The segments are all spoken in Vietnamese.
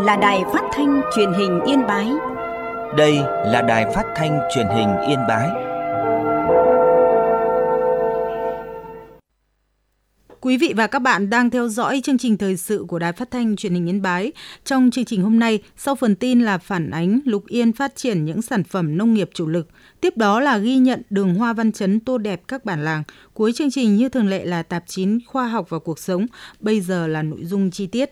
là Đài Phát thanh Truyền hình Yên Bái. Đây là Đài Phát thanh Truyền hình Yên Bái. Quý vị và các bạn đang theo dõi chương trình thời sự của Đài Phát thanh Truyền hình Yên Bái. Trong chương trình hôm nay, sau phần tin là phản ánh Lục Yên phát triển những sản phẩm nông nghiệp chủ lực. Tiếp đó là ghi nhận đường hoa văn chấn tô đẹp các bản làng. Cuối chương trình như thường lệ là tạp chí Khoa học và Cuộc sống. Bây giờ là nội dung chi tiết.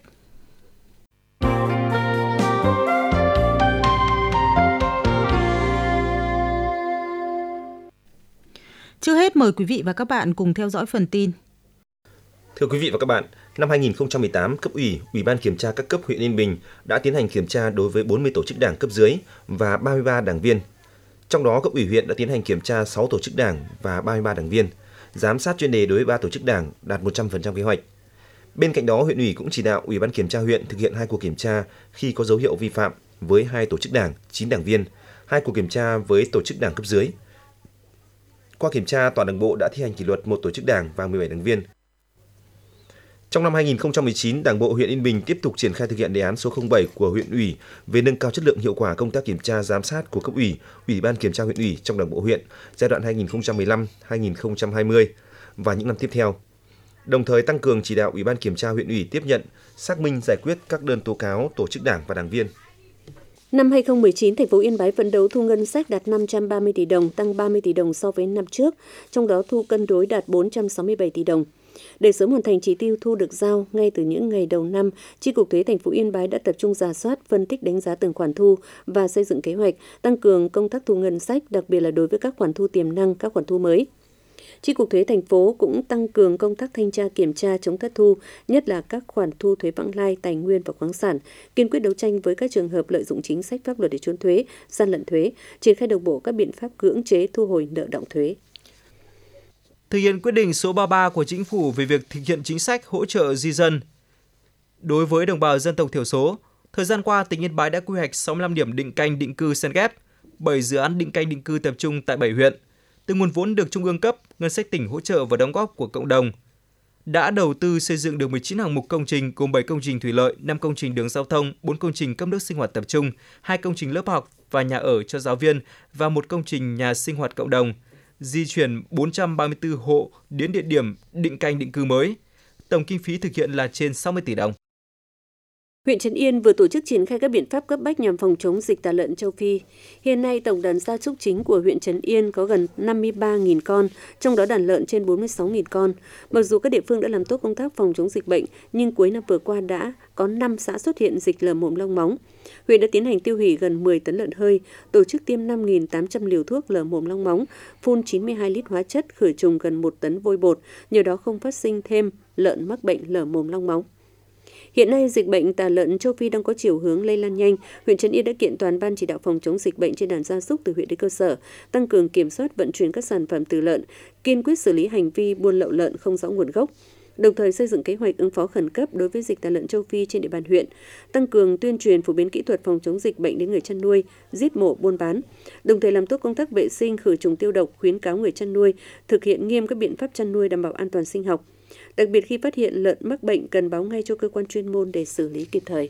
Trước hết mời quý vị và các bạn cùng theo dõi phần tin. Thưa quý vị và các bạn, năm 2018, cấp ủy, Ủy ban kiểm tra các cấp huyện Yên Bình đã tiến hành kiểm tra đối với 40 tổ chức đảng cấp dưới và 33 đảng viên. Trong đó, cấp ủy huyện đã tiến hành kiểm tra 6 tổ chức đảng và 33 đảng viên, giám sát chuyên đề đối với 3 tổ chức đảng đạt 100% kế hoạch. Bên cạnh đó, huyện ủy cũng chỉ đạo Ủy ban kiểm tra huyện thực hiện 2 cuộc kiểm tra khi có dấu hiệu vi phạm với 2 tổ chức đảng, 9 đảng viên, 2 cuộc kiểm tra với tổ chức đảng cấp dưới. Qua kiểm tra, toàn Đảng bộ đã thi hành kỷ luật 1 tổ chức đảng và 17 đảng viên. Trong năm 2019, Đảng bộ huyện Yên Bình tiếp tục triển khai thực hiện đề án số 07 của huyện ủy về nâng cao chất lượng hiệu quả công tác kiểm tra giám sát của cấp ủy, Ủy ban kiểm tra huyện ủy trong Đảng bộ huyện giai đoạn 2015-2020 và những năm tiếp theo. Đồng thời tăng cường chỉ đạo Ủy ban kiểm tra huyện ủy tiếp nhận, xác minh giải quyết các đơn tố cáo tổ chức đảng và đảng viên. Năm 2019, thành phố Yên Bái phấn đấu thu ngân sách đạt 530 tỷ đồng, tăng 30 tỷ đồng so với năm trước, trong đó thu cân đối đạt 467 tỷ đồng. Để sớm hoàn thành chỉ tiêu thu được giao, ngay từ những ngày đầu năm, Chi cục Thuế thành phố Yên Bái đã tập trung rà soát, phân tích đánh giá từng khoản thu và xây dựng kế hoạch, tăng cường công tác thu ngân sách, đặc biệt là đối với các khoản thu tiềm năng, các khoản thu mới. Chi cục Thuế thành phố cũng tăng cường công tác thanh tra kiểm tra chống thất thu, nhất là các khoản thu thuế vãng lai, tài nguyên và khoáng sản, kiên quyết đấu tranh với các trường hợp lợi dụng chính sách pháp luật để trốn thuế, gian lận thuế, triển khai đồng bộ các biện pháp cưỡng chế thu hồi nợ đọng thuế. Thực hiện quyết định số 33 của Chính phủ về việc thực hiện chính sách hỗ trợ di dân đối với đồng bào dân tộc thiểu số, thời gian qua tỉnh Yên Bái đã quy hoạch 65 điểm định canh định cư xen ghép, 7 dự án định canh định cư tập trung tại 7 huyện. Từ nguồn vốn được Trung ương cấp, ngân sách tỉnh hỗ trợ và đóng góp của cộng đồng, đã đầu tư xây dựng được 19 hạng mục công trình gồm 7 công trình thủy lợi, 5 công trình đường giao thông, 4 công trình cấp nước sinh hoạt tập trung, 2 công trình lớp học và nhà ở cho giáo viên và 1 công trình nhà sinh hoạt cộng đồng, di chuyển 434 hộ đến địa điểm định canh định cư mới. Tổng kinh phí thực hiện là trên 60 tỷ đồng. Huyện Trấn Yên vừa tổ chức triển khai các biện pháp cấp bách nhằm phòng chống dịch tả lợn châu Phi. Hiện nay, tổng đàn gia súc chính của huyện Trấn Yên có gần 53.000 con, trong đó đàn lợn trên 46.000 con. Mặc dù các địa phương đã làm tốt công tác phòng chống dịch bệnh, nhưng cuối năm vừa qua đã có 5 xã xuất hiện dịch lở mồm long móng. Huyện đã tiến hành tiêu hủy gần 10 tấn lợn hơi, tổ chức tiêm 5.800 liều thuốc lở mồm long móng, phun 92 lít hóa chất khử trùng gần 1 tấn vôi bột, nhờ đó không phát sinh thêm lợn mắc bệnh lở mồm long móng. Hiện nay, dịch bệnh tả lợn châu Phi đang có chiều hướng lây lan nhanh. Huyện Trấn Yên đã kiện toàn ban chỉ đạo phòng chống dịch bệnh trên đàn gia súc từ huyện đến cơ sở, tăng cường kiểm soát vận chuyển các sản phẩm từ lợn, kiên quyết xử lý hành vi buôn lậu lợn không rõ nguồn gốc. Đồng thời xây dựng kế hoạch ứng phó khẩn cấp đối với dịch tả lợn châu Phi trên địa bàn huyện, tăng cường tuyên truyền phổ biến kỹ thuật phòng chống dịch bệnh đến người chăn nuôi, giết mổ buôn bán. Đồng thời làm tốt công tác vệ sinh, khử trùng tiêu độc, khuyến cáo người chăn nuôi thực hiện nghiêm các biện pháp chăn nuôi đảm bảo an toàn sinh học. Đặc biệt khi phát hiện lợn mắc bệnh cần báo ngay cho cơ quan chuyên môn để xử lý kịp thời.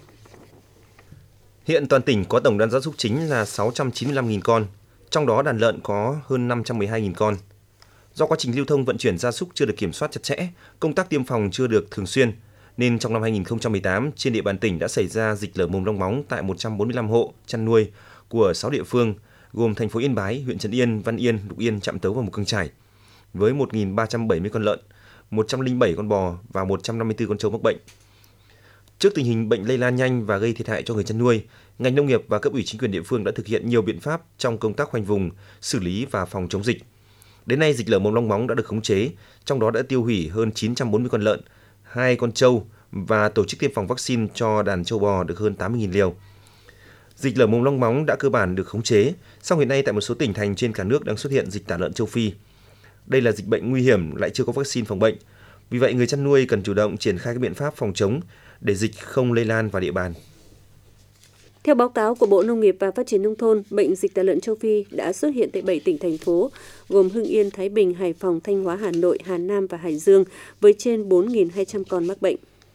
Hiện toàn tỉnh có tổng đàn gia súc chính là 695.000 con, trong đó đàn lợn có hơn 512.000 con. Do quá trình lưu thông vận chuyển gia súc chưa được kiểm soát chặt chẽ, công tác tiêm phòng chưa được thường xuyên, nên trong năm 2018, trên địa bàn tỉnh đã xảy ra dịch lở mồm long móng tại 145 hộ chăn nuôi của 6 địa phương, gồm thành phố Yên Bái, huyện Trấn Yên, Văn Yên, Lục Yên, Trạm Tấu và Mù Căng Chải, với 1.370 con lợn, 107 con bò và 154 con trâu mắc bệnh. Trước tình hình bệnh lây lan nhanh và gây thiệt hại cho người chăn nuôi, ngành nông nghiệp và cấp ủy chính quyền địa phương đã thực hiện nhiều biện pháp trong công tác khoanh vùng, xử lý và phòng chống dịch. Đến nay, dịch lở mồm long móng đã được khống chế, trong đó đã tiêu hủy hơn 940 con lợn, 2 con trâu và tổ chức tiêm phòng vaccine cho đàn trâu bò được hơn 80.000 liều. Dịch lở mồm long móng đã cơ bản được khống chế, song hiện nay tại một số tỉnh thành trên cả nước đang xuất hiện dịch tả lợn châu Phi. Đây là dịch bệnh nguy hiểm lại chưa có vaccine phòng bệnh. Vì vậy, người chăn nuôi cần chủ động triển khai các biện pháp phòng chống để dịch không lây lan vào địa bàn. Theo báo cáo của Bộ Nông nghiệp và Phát triển Nông thôn, bệnh dịch tả lợn châu Phi đã xuất hiện tại 7 tỉnh, thành phố, gồm Hưng Yên, Thái Bình, Hải Phòng, Thanh Hóa, Hà Nội, Hà Nam và Hải Dương, với trên 4.200 con mắc bệnh.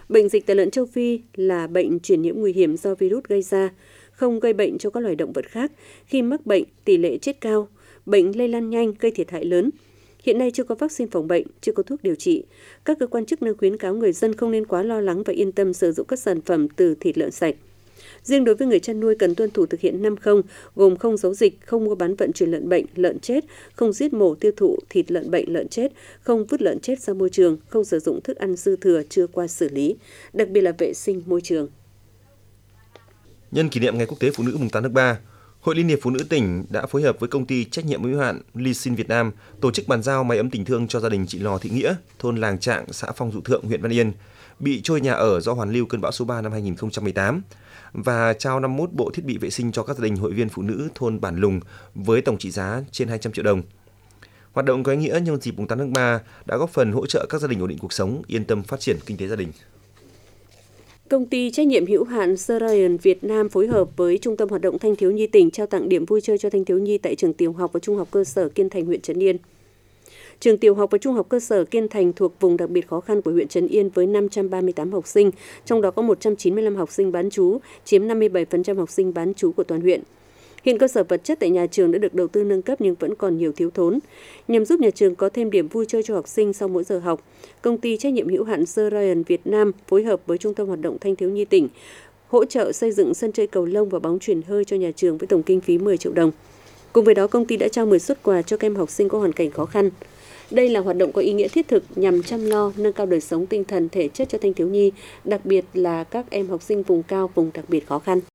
Bệnh dịch tả lợn châu Phi là bệnh truyền nhiễm nguy hiểm do virus gây ra, không gây bệnh cho các loài động vật khác. Khi mắc bệnh, tỷ lệ chết cao, bệnh lây lan nhanh, gây thiệt hại lớn. Hiện nay chưa có vaccine phòng bệnh, chưa có thuốc điều trị. Các cơ quan chức năng khuyến cáo người dân không nên quá lo lắng và yên tâm sử dụng các sản phẩm từ thịt lợn sạch. Riêng đối với người chăn nuôi cần tuân thủ thực hiện 5 không, gồm không giấu dịch, không mua bán vận chuyển lợn bệnh, lợn chết, không giết mổ tiêu thụ thịt lợn bệnh, lợn chết, không vứt lợn chết ra môi trường, không sử dụng thức ăn dư thừa chưa qua xử lý, đặc biệt là vệ sinh môi trường. Nhân kỷ niệm Ngày Quốc tế Phụ nữ mùng 8 tháng 3, Hội Liên hiệp Phụ nữ tỉnh đã phối hợp với công ty trách nhiệm hữu hạn Lysin Việt Nam tổ chức bàn giao máy ấm tình thương cho gia đình chị Lò Thị Nghĩa, thôn Làng Trạng, xã Phong Dụ Thượng, huyện Văn Yên, bị trôi nhà ở do hoàn lưu cơn bão số 3 năm 2018 và trao 51 bộ thiết bị vệ sinh cho các gia đình hội viên phụ nữ thôn Bản Lùng với tổng trị giá trên 200 triệu đồng. Hoạt động có ý nghĩa nhân dịp mùng 8 tháng 3 đã góp phần hỗ trợ các gia đình ổn định cuộc sống, yên tâm phát triển kinh tế gia đình. Công ty trách nhiệm hữu hạn Serayan Việt Nam phối hợp với Trung tâm Hoạt động Thanh thiếu nhi tỉnh trao tặng điểm vui chơi cho thanh thiếu nhi tại trường tiểu học và trung học cơ sở Kiên Thành, huyện Trấn Yên. Trường tiểu học và trung học cơ sở Kiên Thành thuộc vùng đặc biệt khó khăn của huyện Trấn Yên với 538 học sinh, trong đó có 195 học sinh bán trú, chiếm 57% học sinh bán trú của toàn huyện. Hiện cơ sở vật chất tại nhà trường đã được đầu tư nâng cấp nhưng vẫn còn nhiều thiếu thốn. Nhằm giúp nhà trường có thêm điểm vui chơi cho học sinh sau mỗi giờ học, công ty trách nhiệm hữu hạn Serayan Việt Nam phối hợp với Trung tâm Hoạt động Thanh thiếu nhi tỉnh hỗ trợ xây dựng sân chơi cầu lông và bóng chuyền hơi cho nhà trường với tổng kinh phí 10 triệu đồng. Cùng với đó, công ty đã trao 10 suất quà cho các em học sinh có hoàn cảnh khó khăn. Đây là hoạt động có ý nghĩa thiết thực nhằm chăm lo, nâng cao đời sống tinh thần thể chất cho thanh thiếu nhi, đặc biệt là các em học sinh vùng cao, vùng đặc biệt khó khăn.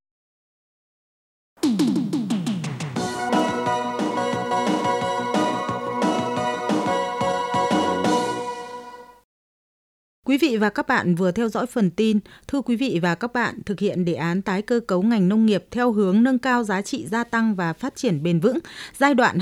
Quý vị và các bạn vừa theo dõi phần tin. Thưa quý vị và các bạn, thực hiện đề án tái cơ cấu ngành nông nghiệp theo hướng nâng cao giá trị gia tăng và phát triển bền vững giai đoạn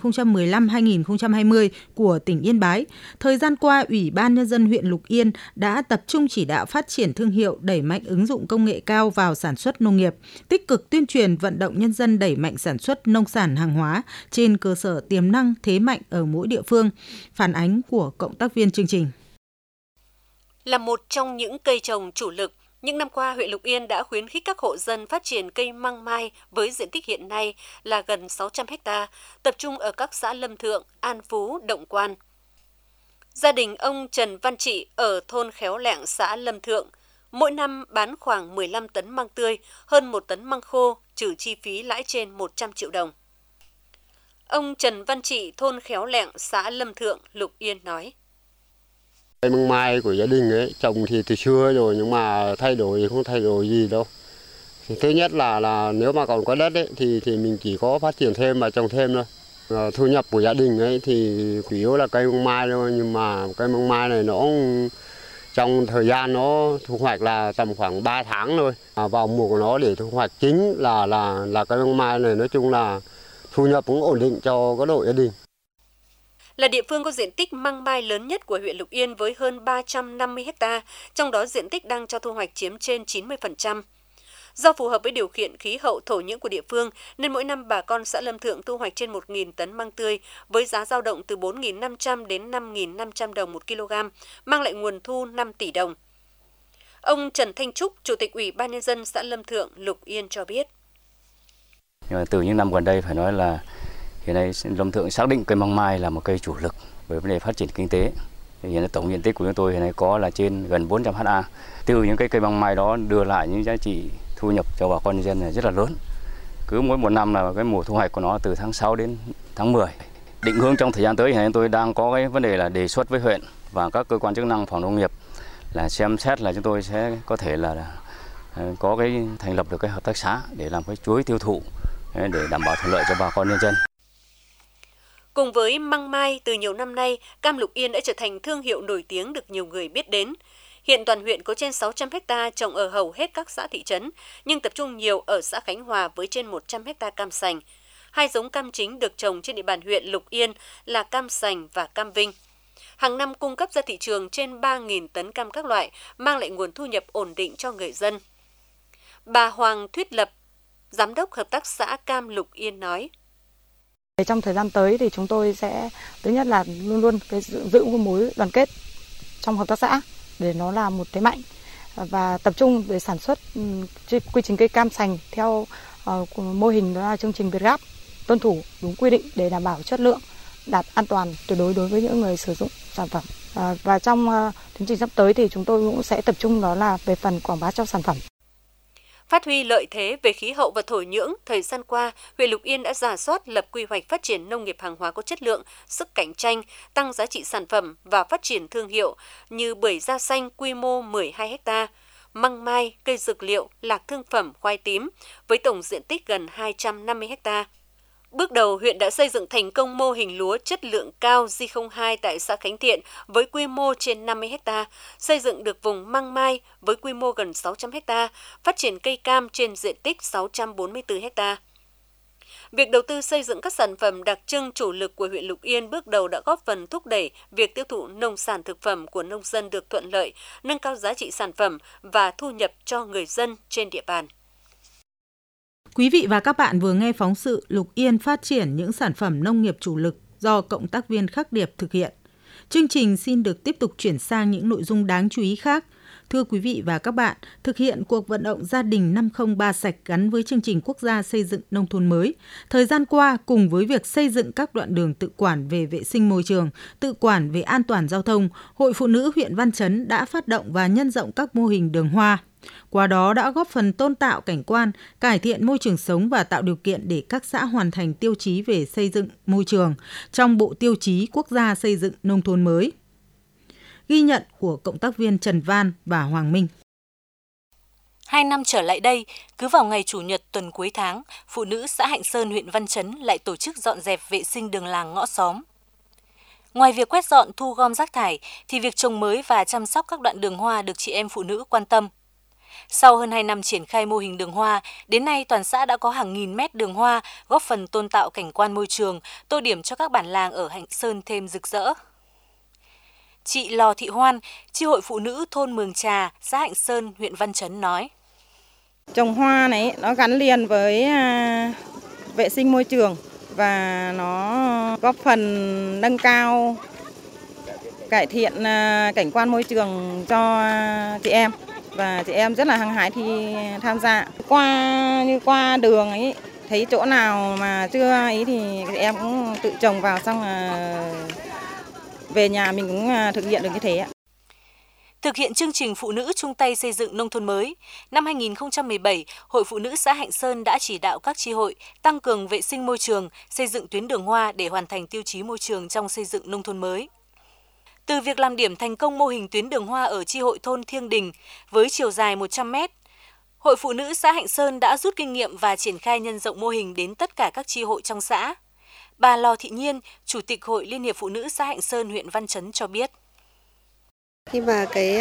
2015-2020 của tỉnh Yên Bái, thời gian qua, Ủy ban Nhân dân huyện Lục Yên đã tập trung chỉ đạo phát triển thương hiệu, đẩy mạnh ứng dụng công nghệ cao vào sản xuất nông nghiệp, tích cực tuyên truyền vận động nhân dân đẩy mạnh sản xuất nông sản hàng hóa trên cơ sở tiềm năng thế mạnh ở mỗi địa phương. Phản ánh của cộng tác viên chương trình. Là một trong những cây trồng chủ lực, những năm qua, huyện Lục Yên đã khuyến khích các hộ dân phát triển cây măng mai với diện tích hiện nay là gần 600 ha, tập trung ở các xã Lâm Thượng, An Phú, Động Quan. Gia đình ông Trần Văn Trị ở thôn Khéo Lẹng, xã Lâm Thượng, mỗi năm bán khoảng 15 tấn măng tươi, hơn 1 tấn măng khô, trừ chi phí lãi trên 100 triệu đồng. Ông Trần Văn Trị, thôn Khéo Lẹng, xã Lâm Thượng, Lục Yên nói. Cây măng mai của gia đình ấy trồng thì từ xưa rồi nhưng mà thay đổi thì không thay đổi gì đâu. Thì thứ nhất là nếu mà còn có đất ấy thì mình chỉ có phát triển thêm và trồng thêm thôi. Thu nhập của gia đình ấy thì chủ yếu là cây măng mai thôi, nhưng mà cây măng mai này nó trong thời gian nó thu hoạch là tầm khoảng 3 tháng thôi. Vào mùa của nó để thu hoạch chính là cây măng mai này nói chung là thu nhập cũng ổn định cho các hộ gia đình. Là địa phương có diện tích măng mai lớn nhất của huyện Lục Yên với hơn 350 ha, trong đó diện tích đang cho thu hoạch chiếm trên 90%. Do phù hợp với điều kiện khí hậu thổ nhưỡng của địa phương, nên mỗi năm bà con xã Lâm Thượng thu hoạch trên 1.000 tấn măng tươi với giá dao động từ 4.500 đến 5.500 đồng một kg, mang lại nguồn thu 5 tỷ đồng. Ông Trần Thanh Trúc, Chủ tịch Ủy ban Nhân dân xã Lâm Thượng, Lục Yên cho biết. Từ những năm gần đây phải nói là hiện nay Lâm Thượng xác định cây măng mai là một cây chủ lực với vấn đề phát triển kinh tế. Hiện nay tổng diện tích của chúng tôi hiện nay có là trên gần 400 ha. Từ những cây măng mai đó đưa lại những giá trị thu nhập cho bà con nhân dân là rất là lớn. Cứ mỗi một năm là cái mùa thu hoạch của nó từ tháng 6 đến tháng 10. Định hướng trong thời gian tới hiện nay tôi đang có cái vấn đề là đề xuất với huyện và các cơ quan chức năng phòng nông nghiệp là xem xét là chúng tôi sẽ có thể là có cái thành lập được cái hợp tác xã để làm cái chuỗi tiêu thụ để đảm bảo thuận lợi cho bà con nhân dân. Cùng với măng mai, từ nhiều năm nay, cam Lục Yên đã trở thành thương hiệu nổi tiếng được nhiều người biết đến. Hiện toàn huyện có trên 600 ha trồng ở hầu hết các xã thị trấn, nhưng tập trung nhiều ở xã Khánh Hòa với trên 100 ha cam sành. Hai giống cam chính được trồng trên địa bàn huyện Lục Yên là cam sành và cam Vinh. Hàng năm cung cấp ra thị trường trên 3.000 tấn cam các loại, mang lại nguồn thu nhập ổn định cho người dân. Bà Hoàng Thuyết Lập, Giám đốc Hợp tác xã Cam Lục Yên nói. Trong thời gian tới thì chúng tôi sẽ thứ nhất là luôn luôn giữ mối đoàn kết trong hợp tác xã để nó là một thế mạnh. và tập trung về sản xuất quy trình cây cam sành theo mô hình đó là chương trình Việt Gáp, tuân thủ đúng quy định để đảm bảo chất lượng, đạt an toàn tuyệt đối đối với những người sử dụng sản phẩm. Và trong tiến trình sắp tới thì chúng tôi cũng sẽ tập trung đó là về phần quảng bá cho sản phẩm. Phát huy lợi thế về khí hậu và thổ nhưỡng, thời gian qua, huyện Lục Yên đã rà soát lập quy hoạch phát triển nông nghiệp hàng hóa có chất lượng, sức cạnh tranh, tăng giá trị sản phẩm và phát triển thương hiệu như bưởi da xanh quy mô 12 ha, măng mai, cây dược liệu, lạc thương phẩm, khoai tím với tổng diện tích gần 250 ha. Bước đầu, huyện đã xây dựng thành công mô hình lúa chất lượng cao J02 tại xã Khánh Thiện với quy mô trên 50 ha, xây dựng được vùng măng mai với quy mô gần 600 ha, phát triển cây cam trên diện tích 644 ha. Việc đầu tư xây dựng các sản phẩm đặc trưng chủ lực của huyện Lục Yên bước đầu đã góp phần thúc đẩy việc tiêu thụ nông sản thực phẩm của nông dân được thuận lợi, nâng cao giá trị sản phẩm và thu nhập cho người dân trên địa bàn. Quý vị và các bạn vừa nghe phóng sự Lục Yên phát triển những sản phẩm nông nghiệp chủ lực do cộng tác viên Khắc Điệp thực hiện. Chương trình xin được tiếp tục chuyển sang những nội dung đáng chú ý khác. Thưa quý vị và các bạn, thực hiện cuộc vận động gia đình 503 sạch gắn với chương trình quốc gia xây dựng nông thôn mới. Thời gian qua, cùng với việc xây dựng các đoạn đường tự quản về vệ sinh môi trường, tự quản về an toàn giao thông, Hội Phụ nữ huyện Văn Chấn đã phát động và nhân rộng các mô hình đường hoa. Qua đó đã góp phần tôn tạo cảnh quan, cải thiện môi trường sống và tạo điều kiện để các xã hoàn thành tiêu chí về xây dựng môi trường trong Bộ Tiêu chí Quốc gia xây dựng nông thôn mới. Ghi nhận của cộng tác viên Trần Văn và Hoàng Minh. 2 năm trở lại đây, cứ vào ngày Chủ nhật tuần cuối tháng, phụ nữ xã Hạnh Sơn, huyện Văn Chấn lại tổ chức dọn dẹp vệ sinh đường làng ngõ xóm. Ngoài việc quét dọn thu gom rác thải, thì việc trồng mới và chăm sóc các đoạn đường hoa được chị em phụ nữ quan tâm. Sau hơn 2 năm triển khai mô hình đường hoa, đến nay toàn xã đã có hàng nghìn mét đường hoa, góp phần tôn tạo cảnh quan môi trường, tô điểm cho các bản làng ở Hạnh Sơn thêm rực rỡ. Chị Lò Thị Hoan, chi hội phụ nữ thôn Mường Trà, xã Hạnh Sơn, huyện Văn Chấn nói: Trồng hoa này nó gắn liền với vệ sinh môi trường và nó góp phần nâng cao, cải thiện cảnh quan môi trường cho chị em. Và chị em rất là hăng hái khi tham gia. Qua đường ấy, thấy chỗ nào mà chưa ấy thì chị em cũng tự trồng vào, xong là về nhà mình cũng thực hiện được như thế ạ. Thực hiện chương trình Phụ nữ chung tay xây dựng nông thôn mới, năm 2017, Hội Phụ nữ xã Hạnh Sơn đã chỉ đạo các chi hội tăng cường vệ sinh môi trường, xây dựng tuyến đường hoa để hoàn thành tiêu chí môi trường trong xây dựng nông thôn mới. Từ việc làm điểm thành công mô hình tuyến đường hoa ở chi hội thôn Thiêng Đình với chiều dài 100 m, Hội Phụ nữ xã Hạnh Sơn đã rút kinh nghiệm và triển khai nhân rộng mô hình đến tất cả các chi hội trong xã. Bà Lò Thị Nhiên, Chủ tịch Hội Liên hiệp Phụ nữ xã Hạnh Sơn, huyện Văn Chấn cho biết. Khi mà cái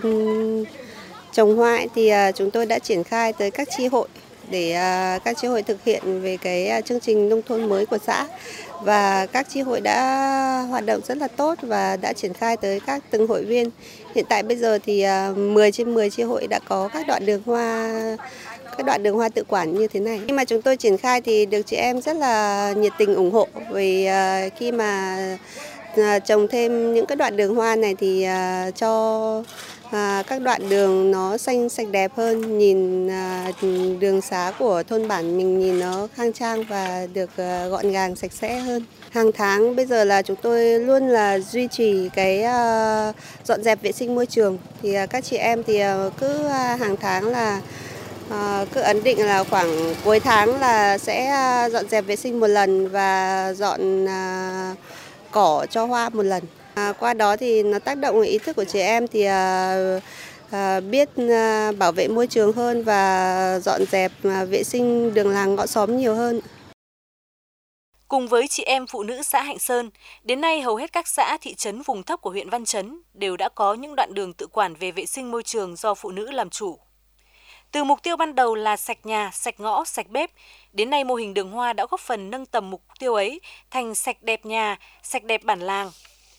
trồng hoa thì chúng tôi đã triển khai tới các chi hội để các chi hội thực hiện về cái chương trình nông thôn mới của xã. Và các chi hội đã hoạt động rất là tốt và đã triển khai tới các từng hội viên. Hiện tại bây giờ thì 10 trên 10 chi hội đã có các đoạn đường hoa tự quản như thế này. Khi mà chúng tôi triển khai thì được chị em rất là nhiệt tình ủng hộ, vì khi mà trồng thêm những cái đoạn đường hoa này thì cho các đoạn đường nó xanh sạch đẹp hơn, nhìn đường xá của thôn bản mình nhìn nó khang trang và được gọn gàng sạch sẽ hơn. Hàng tháng bây giờ là chúng tôi luôn là duy trì cái dọn dẹp vệ sinh môi trường, thì các chị em thì cứ hàng tháng là cứ ấn định là khoảng cuối tháng là sẽ dọn dẹp vệ sinh một lần và dọn cỏ cho hoa một lần. Qua đó thì nó tác động ý thức của chị em thì biết bảo vệ môi trường hơn và dọn dẹp vệ sinh đường làng ngõ xóm nhiều hơn. Cùng với chị em phụ nữ xã Hạnh Sơn, đến nay hầu hết các xã, thị trấn vùng thấp của huyện Văn Chấn đều đã có những đoạn đường tự quản về vệ sinh môi trường do phụ nữ làm chủ. Từ mục tiêu ban đầu là sạch nhà, sạch ngõ, sạch bếp, đến nay mô hình đường hoa đã góp phần nâng tầm mục tiêu ấy thành sạch đẹp nhà, sạch đẹp bản làng.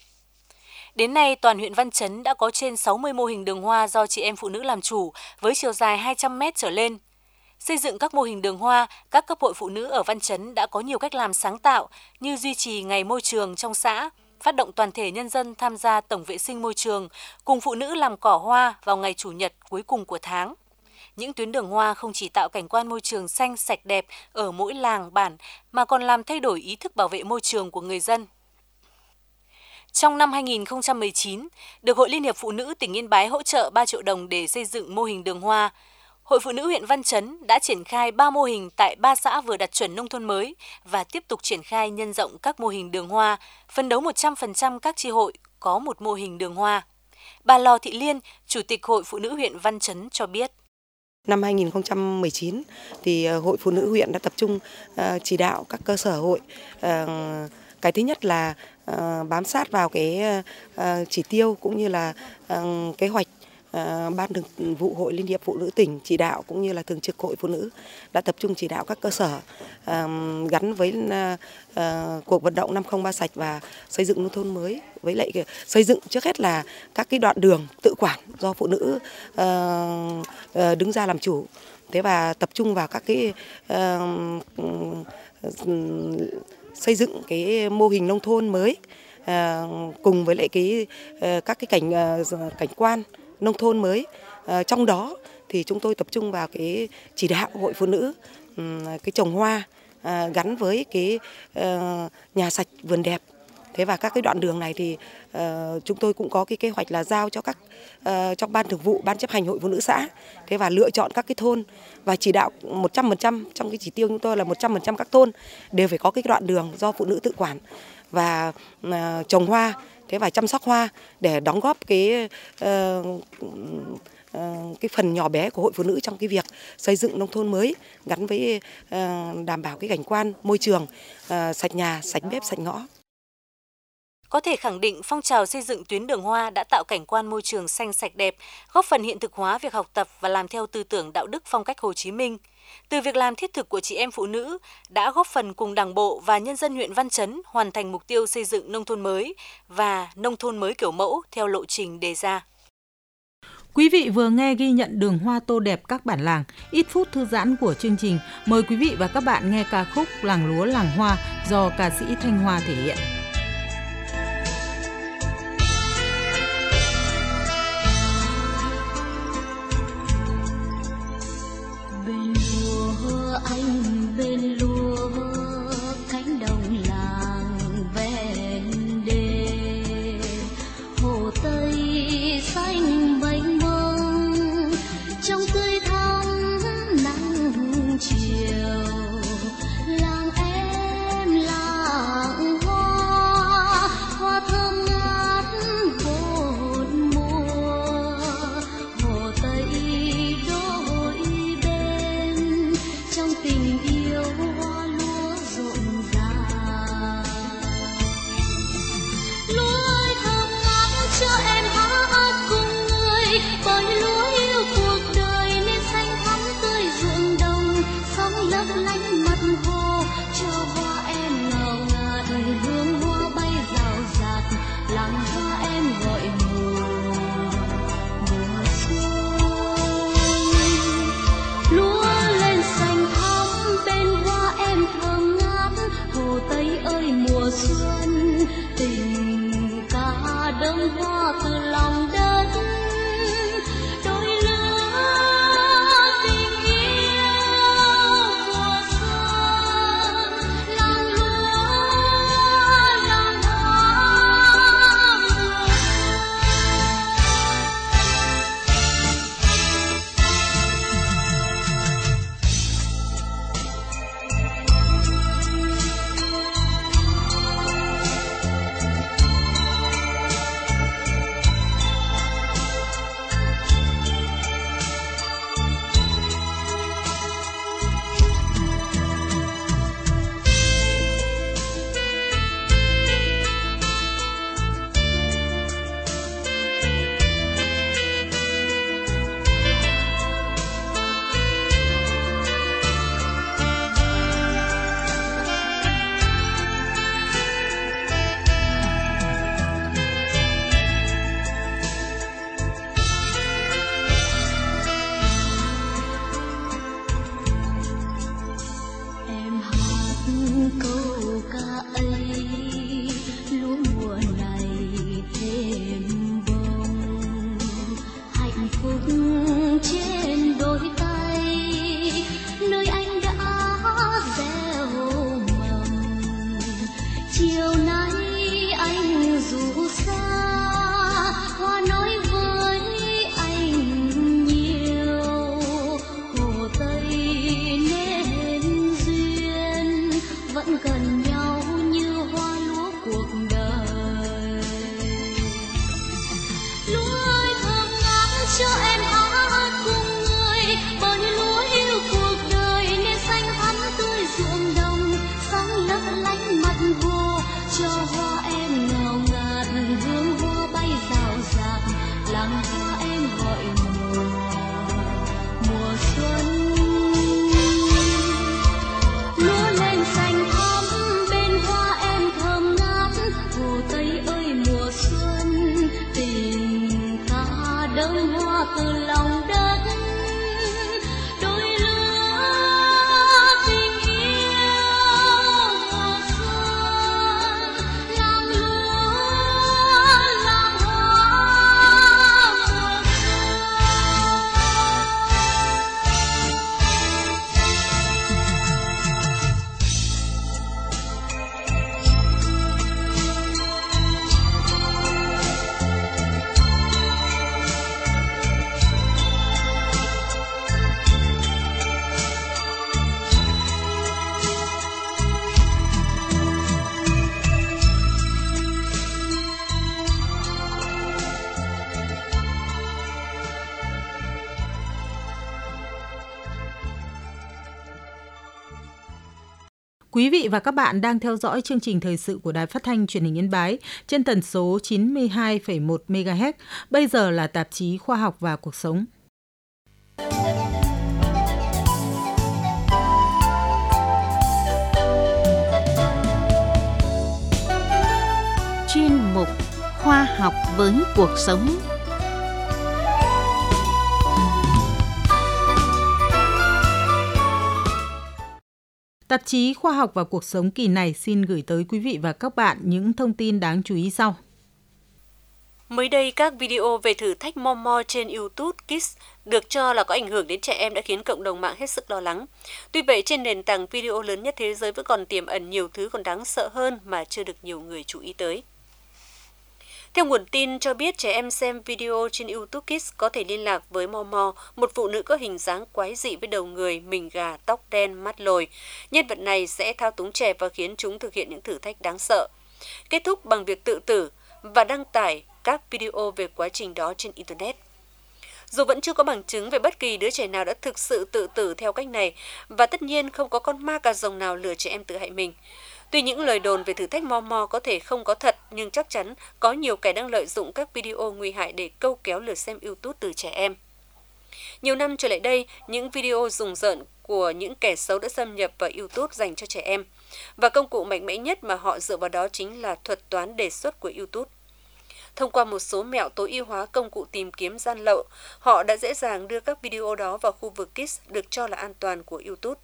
Đến nay, toàn huyện Văn Chấn đã có trên 60 mô hình đường hoa do chị em phụ nữ làm chủ với chiều dài 200 m trở lên. Xây dựng các mô hình đường hoa, các cấp hội phụ nữ ở Văn Chấn đã có nhiều cách làm sáng tạo như duy trì ngày môi trường trong xã, phát động toàn thể nhân dân tham gia tổng vệ sinh môi trường, cùng phụ nữ làm cỏ hoa vào ngày Chủ nhật cuối cùng của tháng. Những tuyến đường hoa không chỉ tạo cảnh quan môi trường xanh sạch đẹp ở mỗi làng bản mà còn làm thay đổi ý thức bảo vệ môi trường của người dân. Trong năm 2019, được Hội Liên hiệp Phụ nữ tỉnh Yên Bái hỗ trợ 3 triệu đồng để xây dựng mô hình đường hoa. Hội Phụ nữ huyện Văn Chấn đã triển khai 3 mô hình tại 3 xã vừa đạt chuẩn nông thôn mới và tiếp tục triển khai nhân rộng các mô hình đường hoa, phấn đấu 100% các chi hội có một mô hình đường hoa. Bà Lò Thị Liên, Chủ tịch Hội Phụ nữ huyện Văn Chấn cho biết. Năm 2019 thì Hội Phụ nữ huyện đã tập trung chỉ đạo các cơ sở hội. Cái thứ nhất là bám sát vào cái chỉ tiêu cũng như là kế hoạch Ban Thường vụ Hội Liên hiệp Phụ nữ tỉnh chỉ đạo cũng như là Thường trực Hội Phụ nữ đã tập trung chỉ đạo các cơ sở gắn với cuộc vận động 503 sạch và xây dựng nông thôn mới, với lại xây dựng trước hết là các cái đoạn đường tự quản do phụ nữ đứng ra làm chủ. Thế và tập trung vào các cái xây dựng cái mô hình nông thôn mới cùng với lại các cái cảnh quan nông thôn mới. Trong đó thì chúng tôi tập trung vào cái chỉ đạo Hội Phụ nữ cái trồng hoa gắn với cái nhà sạch vườn đẹp. Thế và các cái đoạn đường này thì chúng tôi cũng có cái kế hoạch là giao cho cho Ban Thường vụ, Ban chấp hành Hội Phụ nữ xã. Thế và lựa chọn các cái thôn và chỉ đạo 100% trong cái chỉ tiêu chúng tôi là 100% các thôn đều phải có cái đoạn đường do phụ nữ tự quản và trồng hoa. Thế và chăm sóc hoa để đóng góp cái phần nhỏ bé của Hội Phụ nữ trong cái việc xây dựng nông thôn mới gắn với đảm bảo cái cảnh quan môi trường sạch nhà, sạch bếp, sạch ngõ. Có thể khẳng định phong trào xây dựng tuyến đường hoa đã tạo cảnh quan môi trường xanh sạch đẹp, góp phần hiện thực hóa việc học tập và làm theo tư tưởng đạo đức phong cách Hồ Chí Minh. Từ việc làm thiết thực của chị em phụ nữ đã góp phần cùng Đảng bộ và nhân dân huyện Văn Chấn hoàn thành mục tiêu xây dựng nông thôn mới và nông thôn mới kiểu mẫu theo lộ trình đề ra. Quý vị vừa nghe ghi nhận đường hoa tô đẹp các bản làng. Ít phút thư giãn của chương trình, mời quý vị và các bạn nghe ca khúc Làng Lúa Làng Hoa do ca sĩ Thanh Hoa thể hiện. Anh bên lúa cánh đồng làng ven đê, hồ Tây xanh mênh mông trong tươi thắm nắng chiều. Làng em làng hoa anh dù xa, hoa nói với anh nhiều. Hồ Tây nên duyên vẫn gần nhau như hoa lúa cuộc đời. Lúa ơi thơm ngát cho em hát cùng người, bởi lúa yêu cuộc đời nên xanh thắm tươi ruộng đồng, sáng lấp lánh mặt hồ cho hoa em ngào ngạt, hương hoa bay rào rạt, làng hoa em gọi mùa xuân. Lúa lên xanh thắm bên hoa em thơm ngát, Hồ Tây ơi mùa xuân, tình ta đơm hoa từ lòng đất, đôi lứa tình yêu mùa xuân, làm lúa làm hoa mùa xuân. Quý vị và các bạn đang theo dõi chương trình thời sự của Đài Phát thanh Truyền hình Yên Bái trên tần số 92,1 MHz. Bây giờ là tạp chí Khoa học và Cuộc sống. Chuyên mục Khoa học với cuộc sống. Tạp chí Khoa học và Cuộc sống kỳ này xin gửi tới quý vị và các bạn những thông tin đáng chú ý sau. Mới đây, các video về thử thách Momo trên YouTube Kids được cho là có ảnh hưởng đến trẻ em đã khiến cộng đồng mạng hết sức lo lắng. Tuy vậy, trên nền tảng video lớn nhất thế giới vẫn còn tiềm ẩn nhiều thứ còn đáng sợ hơn mà chưa được nhiều người chú ý tới. Theo nguồn tin cho biết, trẻ em xem video trên YouTube Kids có thể liên lạc với Momo, một phụ nữ có hình dáng quái dị với đầu người, mình gà, tóc đen, mắt lồi. Nhân vật này sẽ thao túng trẻ và khiến chúng thực hiện những thử thách đáng sợ. Kết thúc bằng việc tự tử và đăng tải các video về quá trình đó trên Internet. Dù vẫn chưa có bằng chứng về bất kỳ đứa trẻ nào đã thực sự tự tử theo cách này, và tất nhiên không có con ma cà rồng nào lừa trẻ em tự hại mình. Tuy những lời đồn về thử thách Momo có thể không có thật, nhưng chắc chắn có nhiều kẻ đang lợi dụng các video nguy hại để câu kéo lượt xem YouTube từ trẻ em. Nhiều năm trở lại đây, những video rùng rợn của những kẻ xấu đã xâm nhập vào YouTube dành cho trẻ em. Và công cụ mạnh mẽ nhất mà họ dựa vào đó chính là thuật toán đề xuất của YouTube. Thông qua một số mẹo tối ưu hóa công cụ tìm kiếm gian lậu, họ đã dễ dàng đưa các video đó vào khu vực Kids được cho là an toàn của YouTube.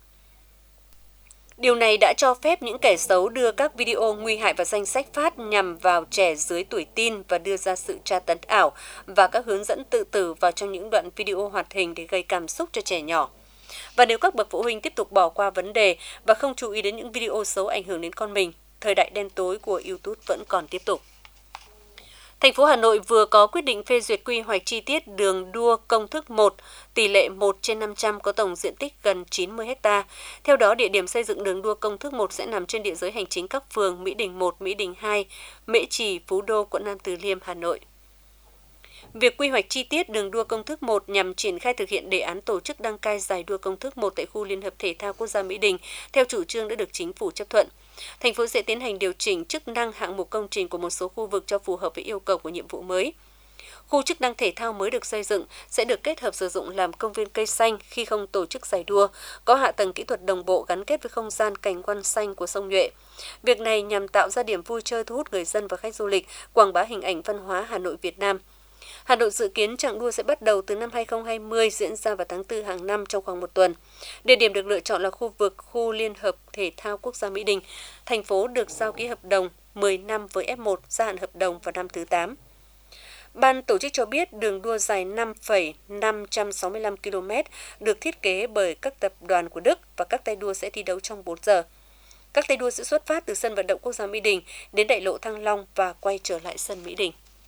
Điều này đã cho phép những kẻ xấu đưa các video nguy hại vào danh sách phát nhằm vào trẻ dưới tuổi teen và đưa ra sự tra tấn ảo và các hướng dẫn tự tử vào trong những đoạn video hoạt hình để gây cảm xúc cho trẻ nhỏ. Và nếu các bậc phụ huynh tiếp tục bỏ qua vấn đề và không chú ý đến những video xấu ảnh hưởng đến con mình, thời đại đen tối của YouTube vẫn còn tiếp tục. Thành phố Hà Nội vừa có quyết định phê duyệt quy hoạch chi tiết đường đua công thức 1, tỷ lệ 1/500 có tổng diện tích gần 90 ha. Theo đó, địa điểm xây dựng đường đua công thức 1 sẽ nằm trên địa giới hành chính các phường Mỹ Đình 1, Mỹ Đình 2, Mễ Trì, Phú Đô, quận Nam Từ Liêm, Hà Nội. Việc quy hoạch chi tiết đường đua công thức 1 nhằm triển khai thực hiện đề án tổ chức đăng cai giải đua công thức 1 tại khu Liên hợp Thể thao Quốc gia Mỹ Đình theo chủ trương đã được chính phủ chấp thuận. Thành phố sẽ tiến hành điều chỉnh chức năng hạng mục công trình của một số khu vực cho phù hợp với yêu cầu của nhiệm vụ mới. Khu chức năng thể thao mới được xây dựng sẽ được kết hợp sử dụng làm công viên cây xanh khi không tổ chức giải đua, có hạ tầng kỹ thuật đồng bộ gắn kết với không gian cảnh quan xanh của sông Nhuệ. Việc này nhằm tạo ra điểm vui chơi thu hút người dân và khách du lịch, quảng bá hình ảnh văn hóa Hà Nội Việt Nam. Hà Nội dự kiến chặng đua sẽ bắt đầu từ năm 2020, diễn ra vào tháng 4 hàng năm trong khoảng một tuần. Địa điểm được lựa chọn là khu vực khu Liên hợp Thể thao Quốc gia Mỹ Đình. Thành phố được giao ký hợp đồng 10 năm với F1, gia hạn hợp đồng vào năm thứ 8. Ban tổ chức cho biết đường đua dài 5,565 km được thiết kế bởi các tập đoàn của Đức và các tay đua sẽ thi đấu trong 4 giờ. Các tay đua sẽ xuất phát từ sân vận động quốc gia Mỹ Đình đến đại lộ Thăng Long và quay trở lại sân Mỹ Đình.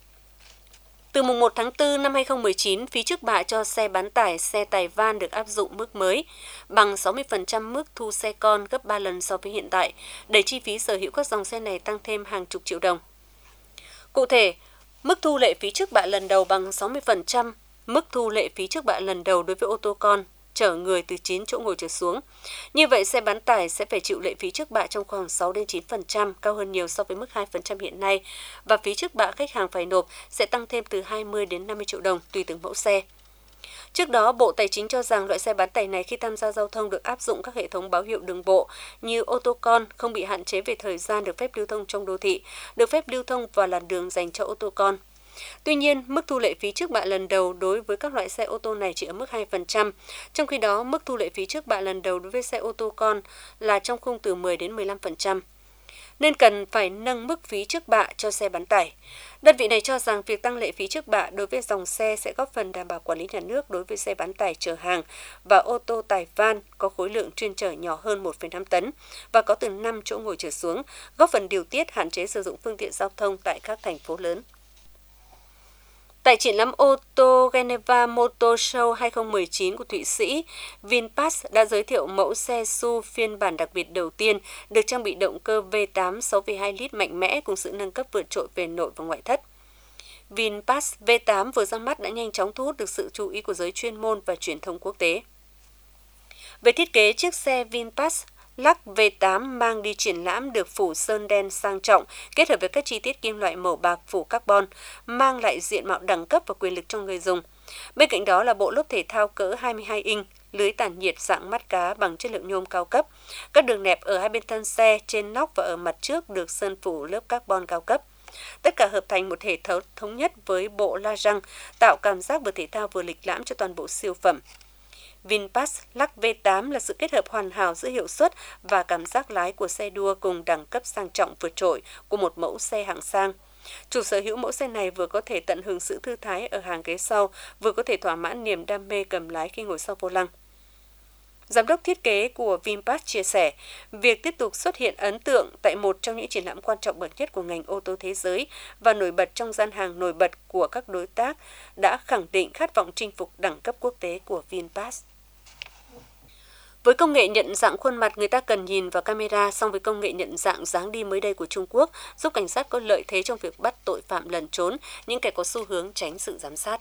Từ mùng 1 tháng 4 năm 2019, phí trước bạ cho xe bán tải, xe tải van được áp dụng mức mới, bằng 60% mức thu xe con, gấp 3 lần so với hiện tại, đẩy chi phí sở hữu các dòng xe này tăng thêm hàng chục triệu đồng. Cụ thể, mức thu lệ phí trước bạ lần đầu bằng 60% mức thu lệ phí trước bạ lần đầu đối với ô tô con chở người từ 9 chỗ ngồi trở xuống. Như vậy, xe bán tải sẽ phải chịu lệ phí trước bạ trong khoảng 6 đến 9%, cao hơn nhiều so với mức 2% hiện nay, và phí trước bạ khách hàng phải nộp sẽ tăng thêm từ 20 đến 50 triệu đồng tùy từng mẫu xe. Trước đó, Bộ Tài chính cho rằng loại xe bán tải này khi tham gia giao thông được áp dụng các hệ thống báo hiệu đường bộ như ô tô con, không bị hạn chế về thời gian được phép lưu thông trong đô thị, được phép lưu thông vào làn đường dành cho ô tô con. Tuy nhiên, mức thu lệ phí trước bạ lần đầu đối với các loại xe ô tô này chỉ ở mức 2%, trong khi đó mức thu lệ phí trước bạ lần đầu đối với xe ô tô con là trong khung từ 10 đến 15%. Nên cần phải nâng mức phí trước bạ cho xe bán tải. Đơn vị này cho rằng việc tăng lệ phí trước bạ đối với dòng xe sẽ góp phần đảm bảo quản lý nhà nước đối với xe bán tải chở hàng và ô tô tải van có khối lượng chuyên chở nhỏ hơn 1,5 tấn và có từ 5 chỗ ngồi trở xuống, góp phần điều tiết hạn chế sử dụng phương tiện giao thông tại các thành phố lớn. Tại triển lãm ô tô Geneva Motor Show 2019 của Thụy Sĩ, VinFast đã giới thiệu mẫu xe SUV phiên bản đặc biệt đầu tiên được trang bị động cơ V8 6,2 lít mạnh mẽ cùng sự nâng cấp vượt trội về nội và ngoại thất. VinFast V8 vừa ra mắt đã nhanh chóng thu hút được sự chú ý của giới chuyên môn và truyền thông quốc tế. Về thiết kế, chiếc xe VinFast Lux V8 mang đi triển lãm được phủ sơn đen sang trọng, kết hợp với các chi tiết kim loại màu bạc phủ carbon, mang lại diện mạo đẳng cấp và quyền lực cho người dùng. Bên cạnh đó là bộ lốp thể thao cỡ 22 inch, lưới tản nhiệt dạng mắt cá bằng chất liệu nhôm cao cấp. Các đường nẹp ở hai bên thân xe, trên nóc và ở mặt trước được sơn phủ lớp carbon cao cấp. Tất cả hợp thành một hệ thống nhất với bộ la răng, tạo cảm giác vừa thể thao vừa lịch lãm cho toàn bộ siêu phẩm. VinFast Lux V8 là sự kết hợp hoàn hảo giữa hiệu suất và cảm giác lái của xe đua cùng đẳng cấp sang trọng vượt trội của một mẫu xe hạng sang. Chủ sở hữu mẫu xe này vừa có thể tận hưởng sự thư thái ở hàng ghế sau, vừa có thể thỏa mãn niềm đam mê cầm lái khi ngồi sau vô lăng. Giám đốc thiết kế của VinFast chia sẻ, việc tiếp tục xuất hiện ấn tượng tại một trong những triển lãm quan trọng bậc nhất của ngành ô tô thế giới và nổi bật trong gian hàng nổi bật của các đối tác đã khẳng định khát vọng chinh phục đẳng cấp quốc tế của VinFast. Với công nghệ nhận dạng khuôn mặt, người ta cần nhìn vào camera, song với công nghệ nhận dạng dáng đi mới đây của Trung Quốc, giúp cảnh sát có lợi thế trong việc bắt tội phạm lẩn trốn, những kẻ có xu hướng tránh sự giám sát.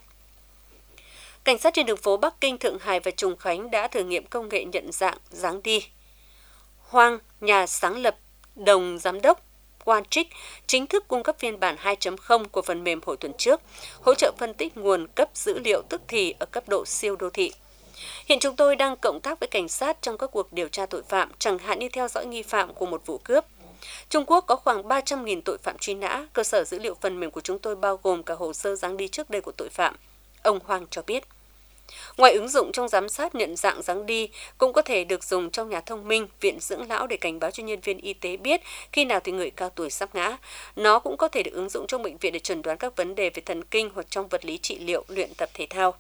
Cảnh sát trên đường phố Bắc Kinh, Thượng Hải và Trùng Khánh đã thử nghiệm công nghệ nhận dạng dáng đi. Huang, nhà sáng lập đồng giám đốc Quantric, chính thức cung cấp phiên bản 2.0 của phần mềm hồi tuần trước, hỗ trợ phân tích nguồn cấp dữ liệu tức thì ở cấp độ siêu đô thị. Hiện chúng tôi đang cộng tác với cảnh sát trong các cuộc điều tra tội phạm, chẳng hạn như theo dõi nghi phạm của một vụ cướp. Trung Quốc có khoảng 300.000 tội phạm truy nã, cơ sở dữ liệu phần mềm của chúng tôi bao gồm cả hồ sơ dáng đi trước đây của tội phạm, ông Hoàng cho biết. Ngoài ứng dụng trong giám sát nhận dạng dáng đi, cũng có thể được dùng trong nhà thông minh, viện dưỡng lão để cảnh báo cho nhân viên y tế biết khi nào thì người cao tuổi sắp ngã. Nó cũng có thể được ứng dụng trong bệnh viện để chẩn đoán các vấn đề về thần kinh hoặc trong vật lý trị liệu, luyện tập thể thao.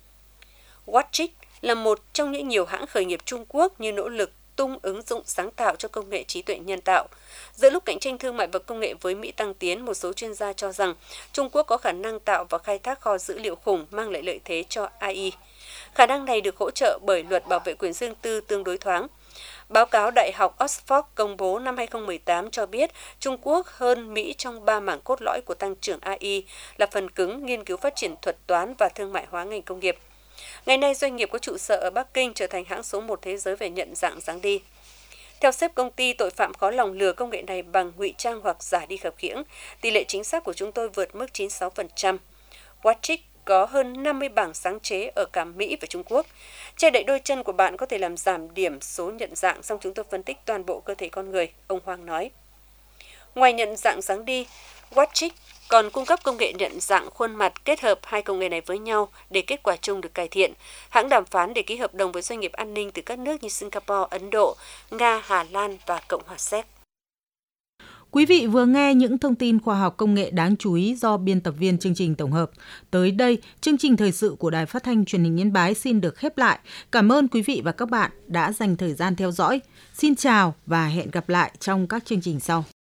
Watchit là một trong những nhiều hãng khởi nghiệp Trung Quốc như nỗ lực tung ứng dụng sáng tạo cho công nghệ trí tuệ nhân tạo. Giữa lúc cạnh tranh thương mại và công nghệ với Mỹ tăng tiến, một số chuyên gia cho rằng Trung Quốc có khả năng tạo và khai thác kho dữ liệu khủng mang lại lợi thế cho AI. Khả năng này được hỗ trợ bởi luật bảo vệ quyền riêng tư tương đối thoáng. Báo cáo Đại học Oxford công bố năm 2018 cho biết Trung Quốc hơn Mỹ trong 3 mảng cốt lõi của tăng trưởng AI là phần cứng, nghiên cứu phát triển thuật toán và thương mại hóa ngành công nghiệp. Ngày nay, doanh nghiệp có trụ sở ở Bắc Kinh trở thành hãng số 1 thế giới về nhận dạng dáng đi. Theo sếp công ty, tội phạm khó lòng lừa công nghệ này bằng ngụy trang hoặc giả đi khập khiễng. Tỷ lệ chính xác của chúng tôi vượt mức 96%. Watchit có hơn 50 bảng sáng chế ở cả Mỹ và Trung Quốc. Che đậy đôi chân của bạn có thể làm giảm điểm số nhận dạng, song chúng tôi phân tích toàn bộ cơ thể con người, ông Hoàng nói. Ngoài nhận dạng dáng đi, Watchit còn cung cấp công nghệ nhận dạng khuôn mặt kết hợp hai công nghệ này với nhau để kết quả chung được cải thiện. Hãng đàm phán để ký hợp đồng với doanh nghiệp an ninh từ các nước như Singapore, Ấn Độ, Nga, Hà Lan và Cộng hòa Séc. Quý vị vừa nghe những thông tin khoa học công nghệ đáng chú ý do biên tập viên chương trình tổng hợp. Tới đây, chương trình thời sự của Đài Phát thanh Truyền hình Yên Bái xin được khép lại. Cảm ơn quý vị và các bạn đã dành thời gian theo dõi. Xin chào và hẹn gặp lại trong các chương trình sau.